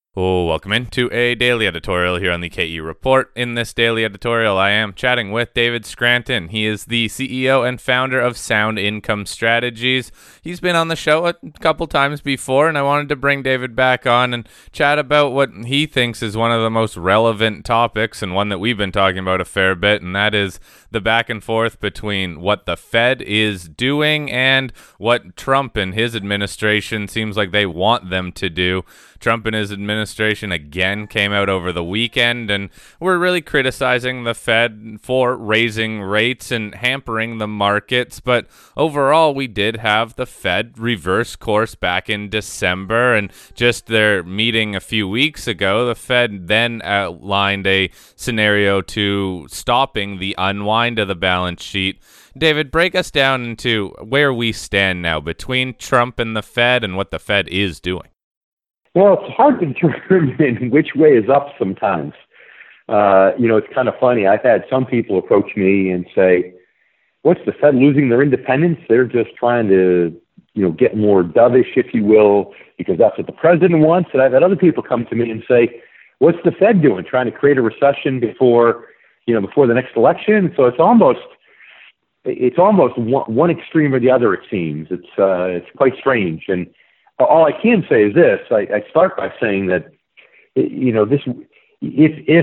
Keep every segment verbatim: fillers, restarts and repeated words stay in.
Oh, welcome into a daily editorial here on the K E Report. In this daily editorial, I am chatting with David Scranton. He is the C E O and founder of Sound Income Strategies. He's been on the show a couple times before, and I wanted to bring David back on and chat about what he thinks is one of the most relevant topics, and one that we've been talking about a fair bit, and that is the back and forth between what the Fed is doing and what Trump and his administration seems like they want them to do. Trump and his administration again came out over the weekend and were really criticizing the Fed for raising rates and hampering the markets. But overall, we did have the Fed reverse course back in December, and just their meeting a few weeks ago, the Fed then outlined a scenario to stopping the unwind of the balance sheet. David, break us down into where we stand now between Trump and the Fed and what the Fed is doing. Well, it's hard to determine which way is up sometimes. Uh, you know, it's kind of funny. I've had some people approach me and say, what's the Fed losing their independence? They're just trying to, you know, get more dovish, if you will, because that's what the president wants. And I've had other people come to me and say, what's the Fed doing? Trying to create a recession before, you know, before the next election? So it's almost, it's almost one, one extreme or the other, it seems. It's, uh, it's quite strange. And all I can say is this. I, I start by saying that, you know, this, if, if,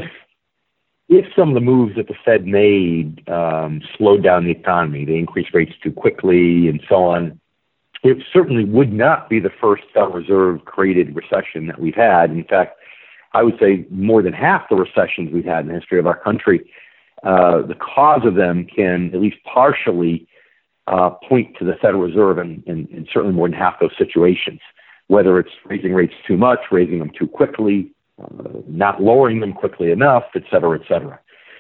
if some of the moves that the Fed made um, slowed down the economy, they increased rates too quickly and so on, it certainly would not be the first Federal Reserve created recession that we've had. In fact, I would say more than half the recessions we've had in the history of our country, uh, the cause of them can at least partially Uh, point to the Federal Reserve in, in, in certainly more than half those situations, whether it's raising rates too much, raising them too quickly, uh, not lowering them quickly enough, et cetera, et cetera.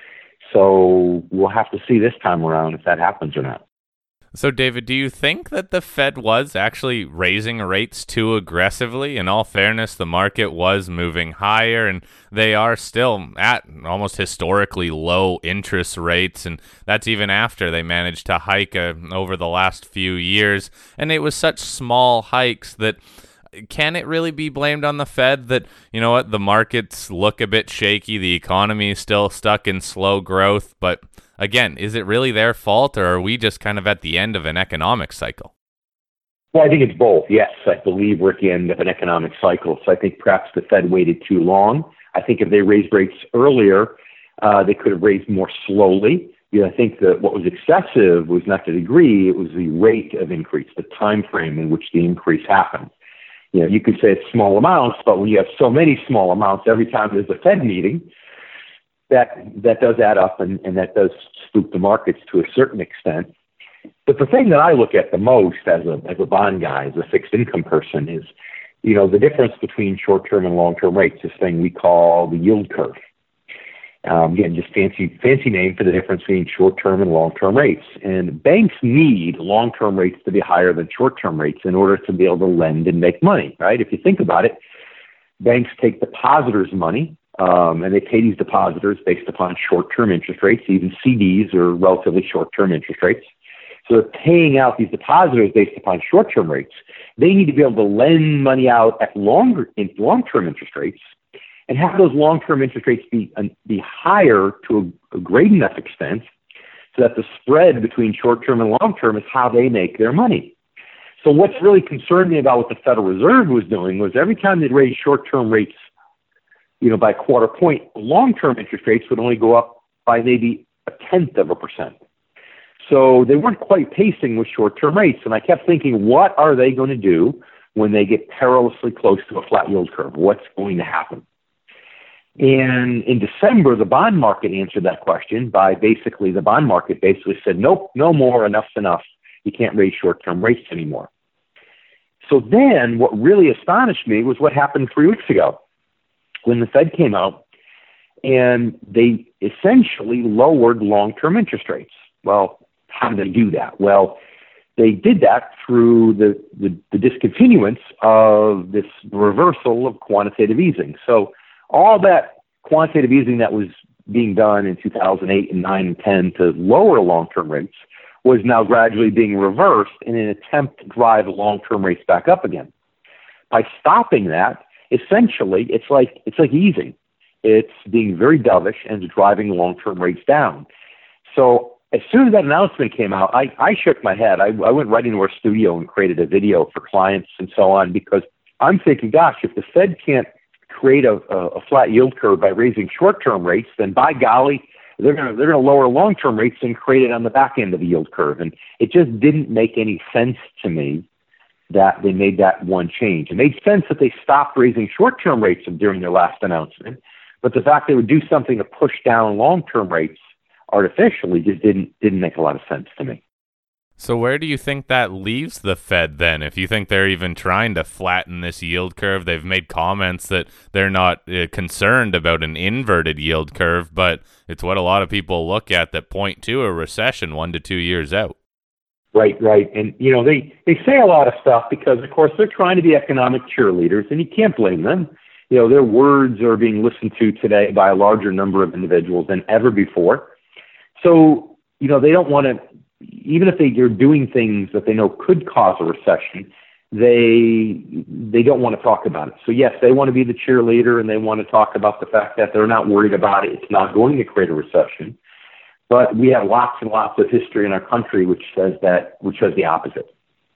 So we'll have to see this time around if that happens or not. So, David, do you think that the Fed was actually raising rates too aggressively? In all fairness, the market was moving higher, and they are still at almost historically low interest rates, and that's even after they managed to hike uh, over the last few years. And it was such small hikes that can it really be blamed on the Fed that, you know what, the markets look a bit shaky, the economy is still stuck in slow growth, but again, is it really their fault, or are we just kind of at the end of an economic cycle? Well, I think it's both. Yes, I believe we're at the end of an economic cycle. So I think perhaps the Fed waited too long. I think if they raised rates earlier, uh, they could have raised more slowly. You know, I think that what was excessive was not the degree, it was the rate of increase, the time frame in which the increase happened. You know, you could say it's small amounts, but when you have so many small amounts every time there's a Fed meeting, that that does add up, and, and that does spook the markets to a certain extent. But the thing that I look at the most as a as a bond guy, as a fixed income person, is, you know, the difference between short-term and long-term rates, this thing we call the yield curve. Um, again, just fancy fancy name for the difference between short-term and long-term rates. And banks need long-term rates to be higher than short-term rates in order to be able to lend and make money, right? If you think about it, banks take depositors' money, um, and they pay these depositors based upon short-term interest rates. Even C Ds are relatively short-term interest rates. So they're paying out these depositors based upon short-term rates. They need to be able to lend money out at longer in long-term interest rates, and have those long-term interest rates be uh, be higher to a, a great enough extent so that the spread between short-term and long-term is how they make their money. So what's really concerned me about what the Federal Reserve was doing was every time they'd raise short-term rates, you know, by a quarter point, long-term interest rates would only go up by maybe a tenth of a percent. So they weren't quite pacing with short-term rates. And I kept thinking, what are they going to do when they get perilously close to a flat yield curve? What's going to happen? And in December, the bond market answered that question by basically, the bond market basically said, nope, no more, enough's enough. You can't raise short-term rates anymore. So then what really astonished me was what happened three weeks ago when the Fed came out and they essentially lowered long-term interest rates. Well, how did they do that? Well, they did that through the, the, the discontinuance of this reversal of quantitative easing. So all that quantitative easing that was being done in two thousand eight and nine and ten to lower long-term rates was now gradually being reversed in an attempt to drive long-term rates back up again. By stopping that, essentially, it's like it's like easing. It's being very dovish and it's driving long-term rates down. So as soon as that announcement came out, I, I shook my head. I, I went right into our studio and created a video for clients and so on, because I'm thinking, gosh, if the Fed can't create a, a, a flat yield curve by raising short-term rates, then by golly, they're going to they're going to lower long-term rates and create it on the back end of the yield curve. And it just didn't make any sense to me that they made that one change. It made sense that they stopped raising short-term rates during their last announcement, but the fact they would do something to push down long-term rates artificially just didn't didn't make a lot of sense to me. So where do you think that leaves the Fed then? If you think they're even trying to flatten this yield curve, they've made comments that they're not uh, concerned about an inverted yield curve, but it's what a lot of people look at that point to a recession one to two years out. Right, right. And, you know, they, they say a lot of stuff because, of course, they're trying to be economic cheerleaders, and you can't blame them. You know, their words are being listened to today by a larger number of individuals than ever before. So, you know, they don't want to, even if they, they're doing things that they know could cause a recession, they they don't want to talk about it. So, yes, they want to be the cheerleader, and they want to talk about the fact that they're not worried about it. It's not going to create a recession. But we have lots and lots of history in our country which says that, which says the opposite.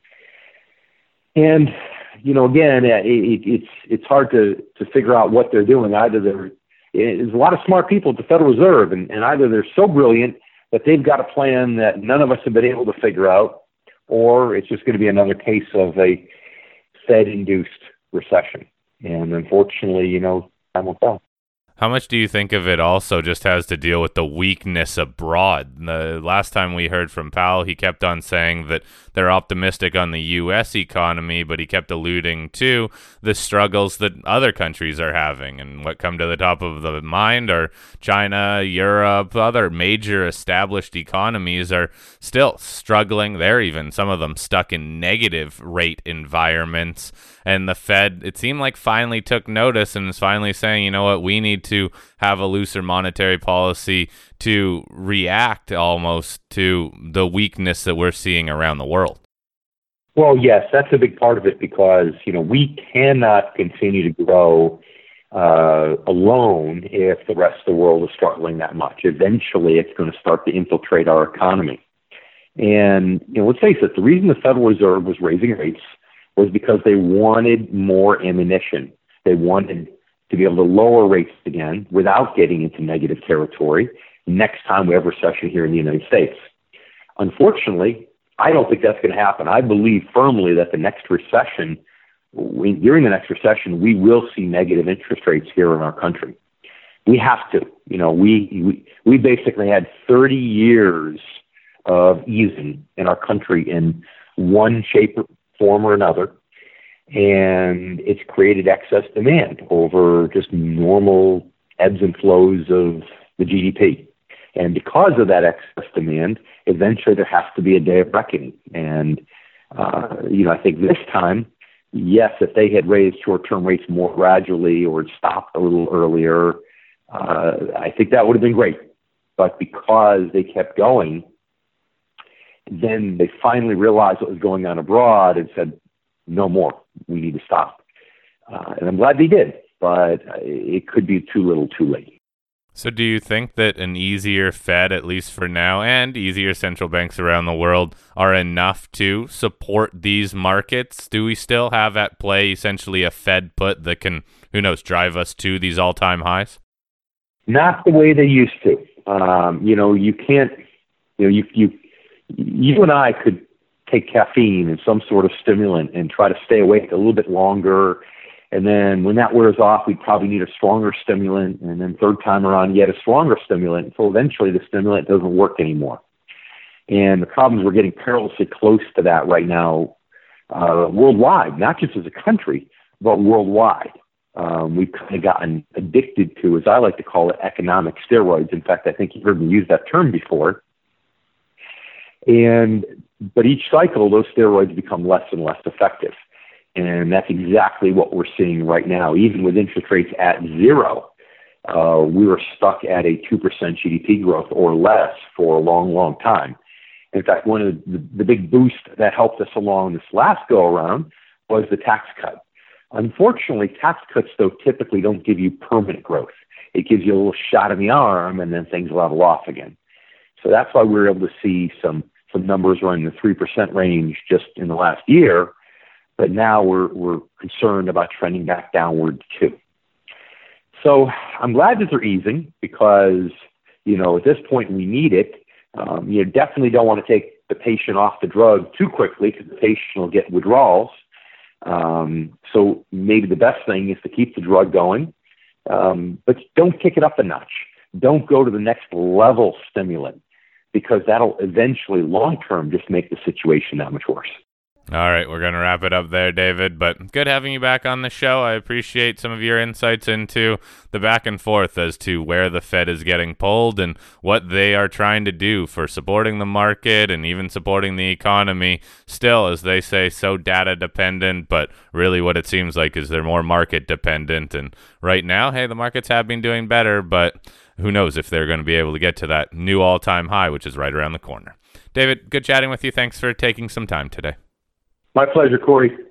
And, you know, again, it, it, it's it's hard to, to figure out what they're doing. Either they're, there's a lot of smart people at the Federal Reserve, and, and either they're so brilliant that they've got a plan that none of us have been able to figure out, or it's just going to be another case of a Fed-induced recession. And unfortunately, you know, time will tell. How much do you think of it also just has to deal with the weakness abroad? The last time we heard from Powell, he kept on saying that they're optimistic on the U S economy, but he kept alluding to the struggles that other countries are having. And what come to the top of the mind are China, Europe, other major established economies are still struggling. They're even, some of them, stuck in negative rate environments. And the Fed, it seemed like, finally took notice and is finally saying, you know what, we need to have a looser monetary policy to react almost to the weakness that we're seeing around the world. Well, yes, that's a big part of it because, you know, we cannot continue to grow uh, alone if the rest of the world is struggling that much. Eventually, it's going to start to infiltrate our economy. And, you know, let's face it, the reason the Federal Reserve was raising rates was because they wanted more ammunition. They wanted to be able to lower rates again without getting into negative territory next time we have a recession here in the United States. Unfortunately, I don't think that's going to happen. I believe firmly that the next recession, we, during the next recession, we will see negative interest rates here in our country. We have to. You know, we we, we basically had thirty years of easing in our country in one shape, form, or another. And it's created excess demand over just normal ebbs and flows of the G D P. And because of that excess demand, eventually there has to be a day of reckoning. And, uh, you know, I think this time, yes, if they had raised short-term rates more gradually or stopped a little earlier, uh, I think that would have been great. But because they kept going, then they finally realized what was going on abroad and said, no more. We need to stop. Uh, and I'm glad they did, but it could be too little too late. So do you think that an easier Fed, at least for now, and easier central banks around the world are enough to support these markets? Do we still have at play essentially a Fed put that can, who knows, drive us to these all-time highs? Not the way they used to. Um, you know, you can't, you know, you, you, you and I could take caffeine and some sort of stimulant and try to stay awake a little bit longer. And then when that wears off, we probably need a stronger stimulant. And then third time around, yet a stronger stimulant until eventually the stimulant doesn't work anymore. And the problem is we're getting perilously close to that right now uh, worldwide, not just as a country, but worldwide. Um, we've kind of gotten addicted to, as I like to call it, economic steroids. In fact, I think you've heard me use that term before. And but each cycle, those steroids become less and less effective. And that's exactly what we're seeing right now. Even with interest rates at zero, uh, we were stuck at a two percent G D P growth or less for a long, long time. In fact, one of the, the big boosts that helped us along this last go-around was the tax cut. Unfortunately, tax cuts, though, typically don't give you permanent growth. It gives you a little shot in the arm, and then things level off again. So that's why we were able to see some some numbers running the three percent range just in the last year. But now we're we're concerned about trending back downward too. So I'm glad that they're easing because, you know, at this point we need it. Um, you definitely don't want to take the patient off the drug too quickly because the patient will get withdrawals. Um, so maybe the best thing is to keep the drug going, um, but don't kick it up a notch. Don't go to the next level stimulant because that'll eventually long-term just make the situation that much worse. All right, we're going to wrap it up there, David, but good having you back on the show. I appreciate some of your insights into the back and forth as to where the Fed is getting pulled and what they are trying to do for supporting the market and even supporting the economy. Still, as they say, so data dependent, but really what it seems like is they're more market dependent. And right now, hey, the markets have been doing better, but who knows if they're going to be able to get to that new all-time high, which is right around the corner. David, good chatting with you. Thanks for taking some time today. My pleasure, Corey.